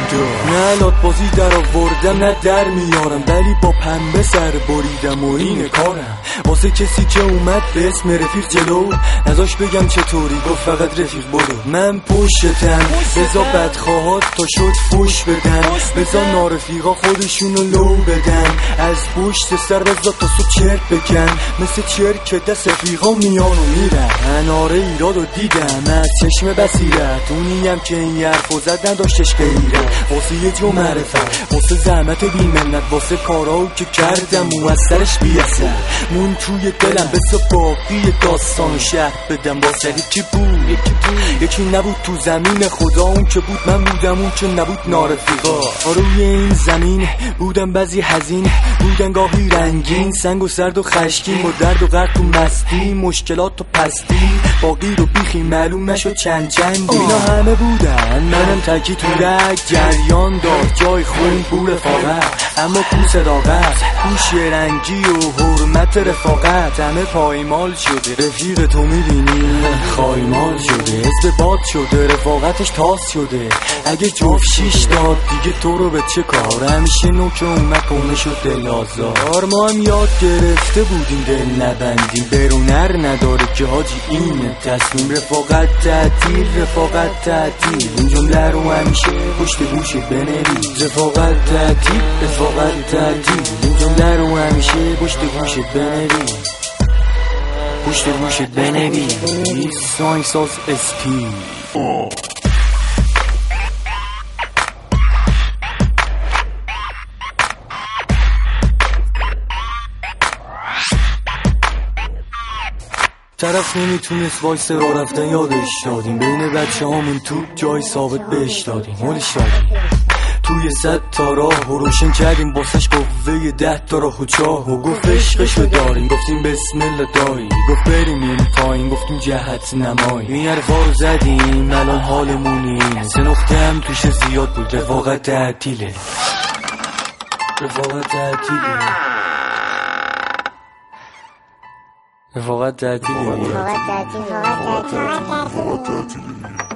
بودا. نه لات بازی در آوردم نه در میارم، ولی با پنبه سر بریدم و این کارم. واسه کسی که اومد به اسم رفیق جلو، نذاش بگم چطوری، گفت فقط رفیق برو. من پشتم بزا بدخواهات تا شد فوش بدن، بزا نارفیقا خودشونو لو بدن، از پشت سر بزا تا صبح چرک بکن، مثل چرک که دست رفیقا میان و میرن. من آره ایرادو دیدم از چشم بصیرت، اونیم که این حرفو زد نداشتش غیرت. واسه یه جو معرفت، واسه زحمت بی منت، واسه کارهایی که کردم و از سرش بیاثر مون توی دلم، بسا باقی داستانو شهر بدم. واسه یکی بود یکی نبود تو زمین خدا، اون که بود من بودم، اون که نبود نارفیقا. روی این زمین بودم بعضی حزین، بودن گاهی رنگین، سنگ و سرد و خشکین، با درد و غرق تو مستی، مشکلات و پستی، باقی رو بیخی معلوم نشد چند اینا همه بودن، منم تکی تو رگ جریان داد، جای خون پول رفاقت، اما کو صداقت، کو رنگی و حرمت رفاقت، همه پایمال شده. رفیق تو میبینی خایمال شده، حزب باد شده، رفاقتش تاس شده. اگه جفت شیش داد دیگه تو رو به چه کار، همیشه نوک اومد پونه شد دل آزار. ما هم یاد گرفته بودیم دل نبندیم، برونر نداره که حاجی اینه تصمیم. رفاقت تعطیل، رفاقت تعطیل، این جمله رو همیشه پشت گوشت بنویس. رفاقت تعطیل، رفاقت تعطیل، این جمله رو همیشه پشت گوشت بنویس، پشت گوشت بنویس. ساینساز اسپی طرف نمیتونست وایس را رفتن، یادش دادیم بین بچه هامون تو جای ثابت بهش دادیم، مولش دادیم توی 100 تا راه و روشن کردیم باسش قوه 10 تا راه و چاه، و گفت عشقشو داریم، گفتیم بسم الله دایی، گفت بریم این پایین، گفتیم جهت نمایی. این حرفا رو زدیم الان حالمون اینه، 3 نقطه هم توش زیاد بود، رفاقت تعطیله، رفاقت تعطیله، رفاقت تعطیله.